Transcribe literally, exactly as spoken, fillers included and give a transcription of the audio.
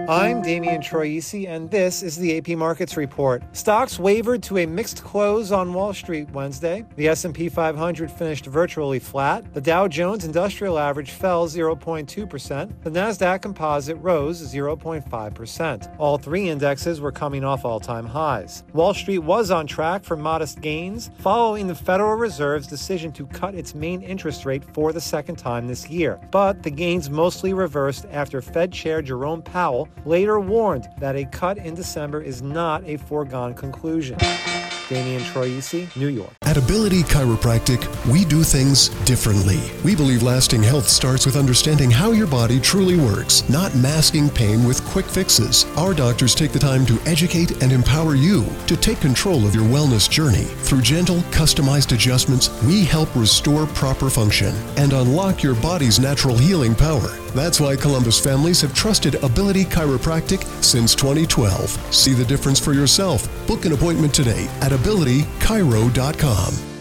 I'm Damian Troisi, and this is the A P Markets Report. Stocks wavered to a mixed close on Wall Street Wednesday. The S and P five hundred finished virtually flat. The Dow Jones Industrial Average fell zero point two percent. The Nasdaq Composite rose zero point five percent. All three indexes were coming off all-time highs. Wall Street was on track for modest gains following the Federal Reserve's decision to cut its main interest rate for the second time this year. But the gains mostly reversed after Fed Chair Jerome Powell later warned that a cut in December is not a foregone conclusion. Damian Troisi, New York. At Ability Chiropractic, we do things differently. We believe lasting health starts with understanding how your body truly works, not masking pain with quick fixes. Our doctors take the time to educate and empower you to take control of your wellness journey. Through gentle, customized adjustments, we help restore proper function and unlock your body's natural healing power. That's why Columbus families have trusted Ability Chiropractic since twenty twelve. See the difference for yourself. Book an appointment today at ability chiro dot com.